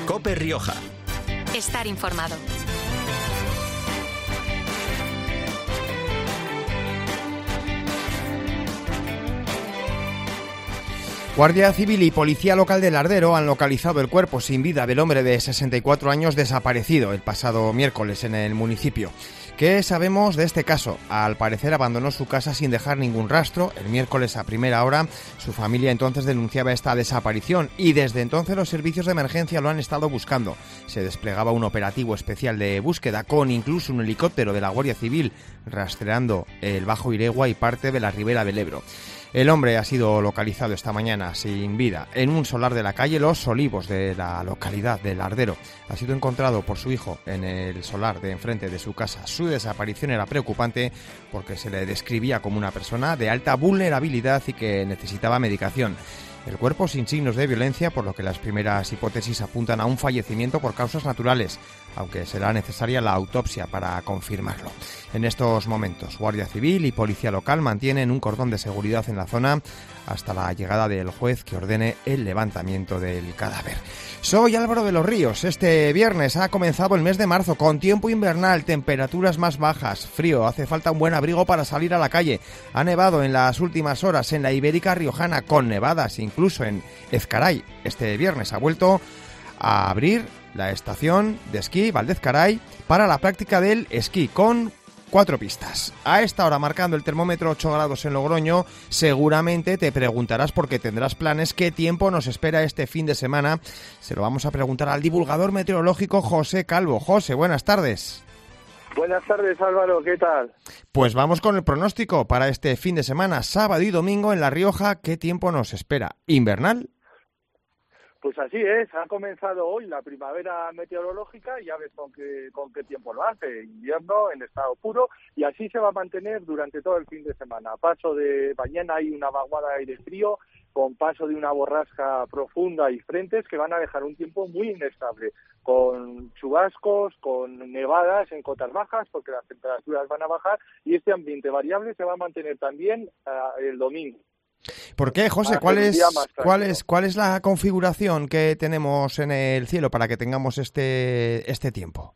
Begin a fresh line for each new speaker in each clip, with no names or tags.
COPE Rioja.
Estar informado.
Guardia Civil y Policía Local de Lardero han localizado el cuerpo sin vida del hombre de 64 años desaparecido el pasado miércoles en el municipio. ¿Qué sabemos de este caso? Al parecer abandonó su casa sin dejar ningún rastro. El miércoles a primera hora su familia entonces denunciaba esta desaparición y desde entonces los servicios de emergencia lo han estado buscando. Se desplegaba un operativo especial de búsqueda con incluso un helicóptero de la Guardia Civil rastreando el Bajo Iregua y parte de la Ribera del Ebro. El hombre ha sido localizado esta mañana sin vida en un solar de la calle Los Olivos de la localidad de Lardero. Ha sido encontrado por su hijo en el solar de enfrente de su casa. Su desaparición era preocupante porque se le describía como una persona de alta vulnerabilidad y que necesitaba medicación. El cuerpo sin signos de violencia, por lo que las primeras hipótesis apuntan a un fallecimiento por causas naturales, aunque será necesaria la autopsia para confirmarlo. En estos momentos, Guardia Civil y Policía Local mantienen un cordón de seguridad en la zona hasta la llegada del juez que ordene el levantamiento del cadáver. Soy Álvaro de los Ríos. Este viernes ha comenzado el mes de marzo con tiempo invernal, temperaturas más bajas, frío, hace falta un buen abrigo para salir a la calle. Ha nevado en las últimas horas en la Ibérica Riojana con nevadas, incluso en Ezcaray. Este viernes ha vuelto a abrir la estación de esquí Valdezcaray para la práctica del esquí con 4 pistas. A esta hora, marcando el termómetro 8 grados en Logroño, seguramente te preguntarás, porque tendrás planes, qué tiempo nos espera este fin de semana. Se lo vamos a preguntar al divulgador meteorológico José Calvo. José, buenas tardes.
Buenas tardes, Álvaro, ¿qué tal?
Pues vamos con el pronóstico para este fin de semana, sábado y domingo en La Rioja. ¿Qué tiempo nos espera? ¿Invernal?
Pues así es, ha comenzado hoy la primavera meteorológica y ya ves con qué tiempo lo hace, invierno en estado puro, y así se va a mantener durante todo el fin de semana. A paso de mañana hay una vaguada de aire frío, con paso de una borrasca profunda y frentes que van a dejar un tiempo muy inestable, con chubascos, con nevadas en cotas bajas, porque las temperaturas van a bajar, y este ambiente variable se va a mantener también el domingo.
¿Por qué, José? ¿Cuál es la configuración que tenemos en el cielo para que tengamos este tiempo?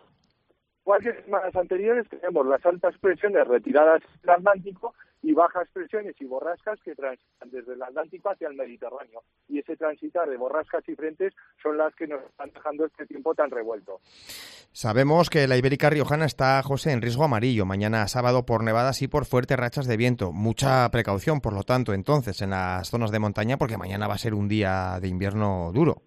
Igual que semanas anteriores, tenemos las altas presiones retiradas del Atlántico y bajas presiones y borrascas que transitan desde el Atlántico hacia el Mediterráneo. Y ese transitar de borrascas y frentes son las que nos están dejando este tiempo tan revuelto.
Sabemos que la Ibérica Riojana está, José, en riesgo amarillo mañana sábado por nevadas y por fuertes rachas de viento. Mucha precaución, por lo tanto, entonces, en las zonas de montaña, porque mañana va a ser un día de invierno duro.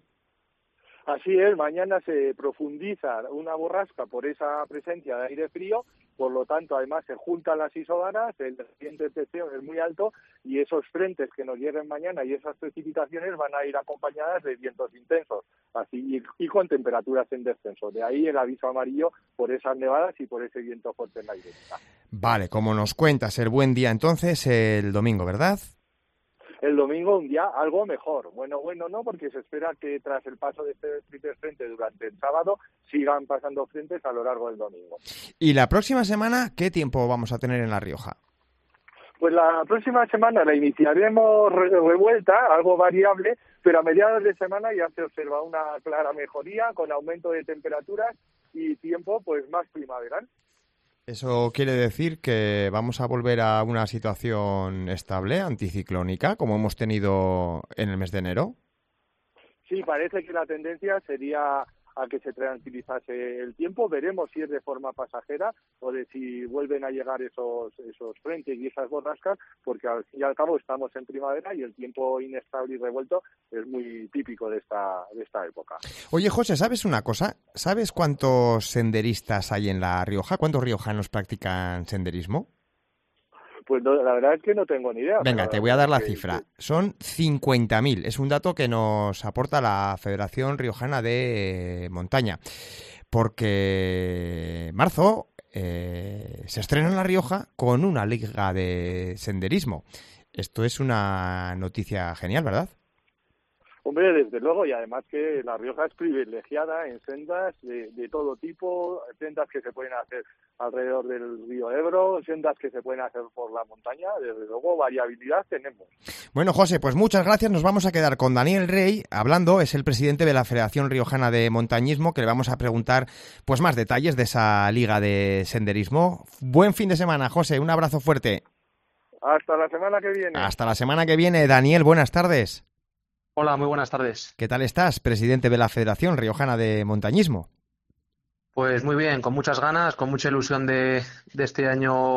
Así es, mañana se profundiza una borrasca por esa presencia de aire frío, por lo tanto, además se juntan las isobaras, el gradiente de presión es muy alto y esos frentes que nos lleguen mañana y esas precipitaciones van a ir acompañadas de vientos intensos así y con temperaturas en descenso. De ahí el aviso amarillo por esas nevadas y por ese viento fuerte en la Ibérica.
Vale, como nos cuentas, el buen día entonces el domingo, ¿verdad?
El domingo un día algo mejor. Bueno, no, porque se espera que tras el paso de este frente durante el sábado sigan pasando frentes a lo largo del domingo.
¿Y la próxima semana qué tiempo vamos a tener en La Rioja?
Pues la próxima semana la iniciaremos revuelta, algo variable, pero a mediados de semana ya se observa una clara mejoría con aumento de temperaturas y tiempo pues más primaveral.
¿Eso quiere decir que vamos a volver a una situación estable, anticiclónica, como hemos tenido en el mes de enero?
Sí, parece que la tendencia sería a que se tranquilizase el tiempo. Veremos si es de forma pasajera o de si vuelven a llegar esos frentes y esas borrascas, porque al fin y al cabo estamos en primavera y el tiempo inestable y revuelto es muy típico de esta época.
Oye, José, ¿sabes una cosa? ¿Sabes cuántos senderistas hay en La Rioja? ¿Cuántos riojanos practican senderismo?
Pues no, la verdad es que no tengo ni idea.
Venga, te voy a dar la cifra. Son 50.000. Es un dato que nos aporta la Federación Riojana de Montaña. Porque marzo se estrena en La Rioja con una liga de senderismo. Esto es una noticia genial, ¿verdad?
Hombre, desde luego, y además que La Rioja es privilegiada en sendas de todo tipo, sendas que se pueden hacer alrededor del río Ebro, sendas que se pueden hacer por la montaña, desde luego variabilidad tenemos.
Bueno, José, pues muchas gracias. Nos vamos a quedar con Daniel Rey hablando, es el presidente de la Federación Riojana de Montañismo, que le vamos a preguntar pues más detalles de esa liga de senderismo. Buen fin de semana, José, un abrazo fuerte.
Hasta la semana que viene.
Hasta la semana que viene. Daniel, buenas tardes.
Hola, muy buenas tardes.
¿Qué tal estás, presidente de la Federación Riojana de Montañismo?
Pues muy bien, con muchas ganas, con mucha ilusión de este año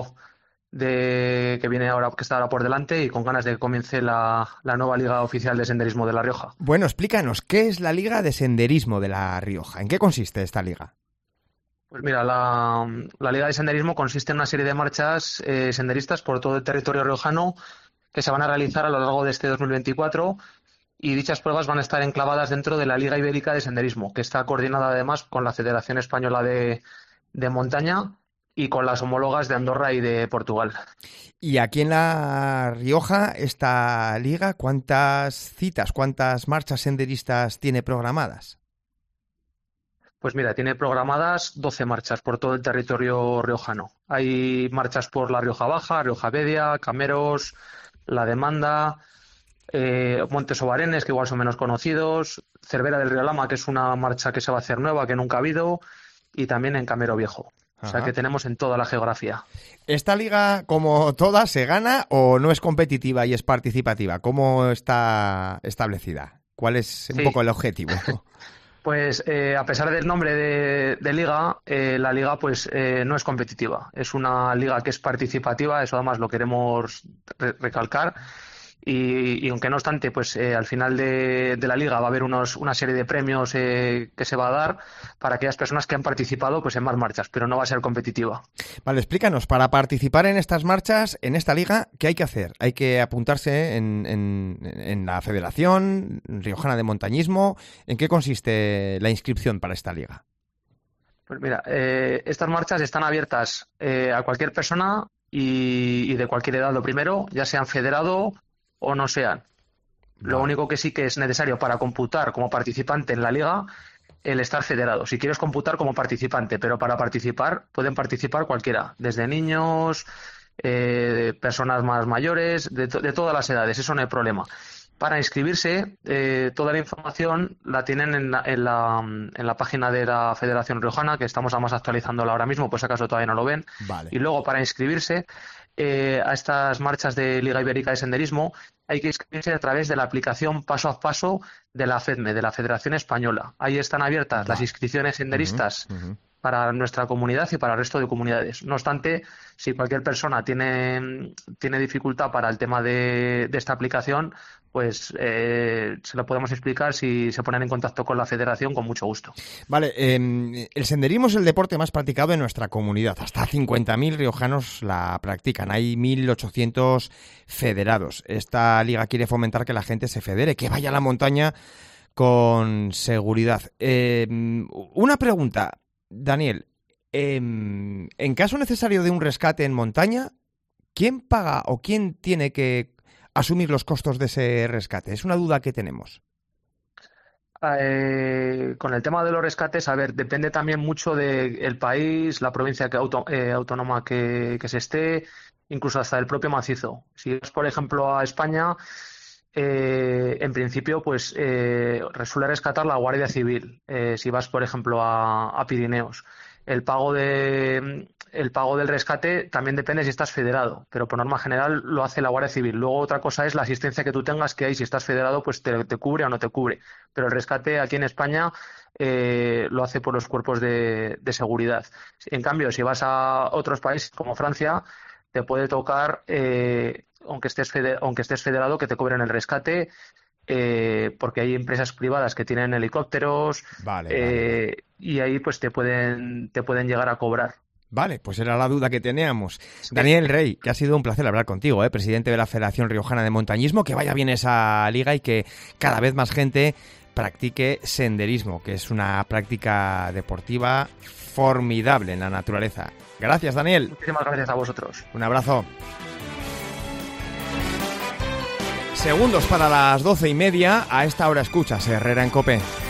que viene ahora, que está ahora por delante, y con ganas de que comience la nueva Liga Oficial de Senderismo de La Rioja.
Bueno, explícanos, ¿qué es la Liga de Senderismo de La Rioja? ¿En qué consiste esta liga?
Pues mira, la Liga de Senderismo consiste en una serie de marchas senderistas por todo el territorio riojano que se van a realizar a lo largo de este 2024. Y dichas pruebas van a estar enclavadas dentro de la Liga Ibérica de Senderismo, que está coordinada además con la Federación Española de Montaña y con las homólogas de Andorra y de Portugal.
Y aquí en La Rioja, esta liga, ¿cuántas citas, cuántas marchas senderistas tiene programadas?
Pues mira, tiene programadas 12 marchas por todo el territorio riojano. Hay marchas por La Rioja Baja, Rioja Media, Cameros, La Demanda, Montes Obarenes, que igual son menos conocidos, Cervera del Río Lama, que es una marcha que se va a hacer nueva, que nunca ha habido, y también en Camero Viejo.
Ajá.
O sea que tenemos en toda la geografía.
¿Esta liga, como todas, se gana o no es competitiva y es participativa? ¿Cómo está establecida? ¿Cuál es un poco el objetivo?
Pues a pesar del nombre de liga, la liga pues no es competitiva. Es una liga que es participativa, eso además lo queremos recalcar. Y aunque no obstante, pues al final de la liga va a haber una serie de premios que se va a dar para aquellas personas que han participado pues en más marchas, pero no va a ser competitiva.
Vale, explícanos, para participar en estas marchas, en esta liga, ¿qué hay que hacer? Hay que apuntarse en la Federación Riojana de Montañismo. ¿En qué consiste la inscripción para esta liga?
Pues mira, estas marchas están abiertas a cualquier persona y de cualquier edad, lo primero, ya sean federado o no sean. Lo único que sí que es necesario para computar como participante en la liga, el estar federado. Si quieres computar como participante, pero para participar pueden participar cualquiera, desde niños, personas más mayores, de todas las edades, eso no hay problema. Para inscribirse, toda la información la tienen en la página de la Federación Riojana, que estamos además actualizándola ahora mismo, pues si acaso todavía no lo ven.
Vale.
Y luego, para inscribirse a estas marchas de Liga Ibérica de Senderismo, hay que inscribirse a través de la aplicación Paso a Paso de la FEDME, de la Federación Española. Ahí están abiertas las inscripciones senderistas para nuestra comunidad y para el resto de comunidades. No obstante, si cualquier persona tiene dificultad para el tema de esta aplicación, pues se lo podemos explicar si se ponen en contacto con la federación, con mucho gusto.
Vale, el senderismo es el deporte más practicado en nuestra comunidad. Hasta 50.000 riojanos la practican. Hay 1.800 federados. Esta liga quiere fomentar que la gente se federe, que vaya a la montaña con seguridad. Una pregunta, Daniel. En caso necesario de un rescate en montaña, ¿quién paga o quién tiene que asumir los costos de ese rescate? Es una duda que tenemos.
Con el tema de los rescates, a ver, depende también mucho del país, la provincia autónoma que se esté, incluso hasta el propio macizo. Si vas, por ejemplo, a España, en principio, pues suele rescatar la Guardia Civil. Si vas, por ejemplo, a Pirineos, el pago del rescate también depende si estás federado, pero por norma general lo hace la Guardia Civil. Luego otra cosa es la asistencia que tú tengas, que hay, si estás federado, pues te cubre o no te cubre. Pero el rescate aquí en España lo hace por los cuerpos de seguridad. En cambio, si vas a otros países como Francia, te puede tocar, aunque estés federado, que te cobren el rescate, porque hay empresas privadas que tienen helicópteros, vale. Y ahí pues te pueden llegar a cobrar.
Vale, pues era la duda que teníamos. Daniel Rey, que ha sido un placer hablar contigo, presidente de la Federación Riojana de Montañismo, que vaya bien esa liga y que cada vez más gente practique senderismo, que es una práctica deportiva formidable en la naturaleza. Gracias, Daniel.
Muchísimas gracias a vosotros.
Un abrazo. Segundos para las 12:30. A esta hora escuchas Herrera en COPE.